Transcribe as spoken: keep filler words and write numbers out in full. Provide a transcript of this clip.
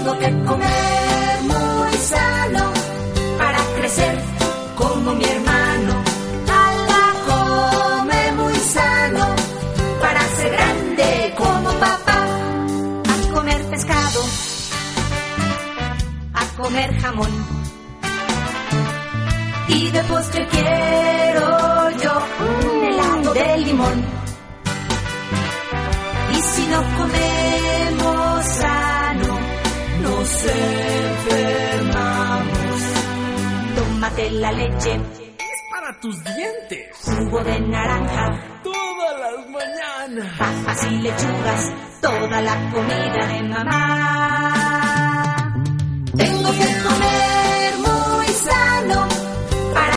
Tengo que comer muy sano para crecer como mi hermano. Ala, come muy sano para ser grande como papá. A comer pescado, a comer jamón. Y de postre quiero yo un helado de limón. Y si no comemos sano, nos enfermamos. Tómate la leche, es para tus dientes. Jugo de naranja, todas las mañanas. Papas y lechugas, toda la comida de mamá. Tengo que comer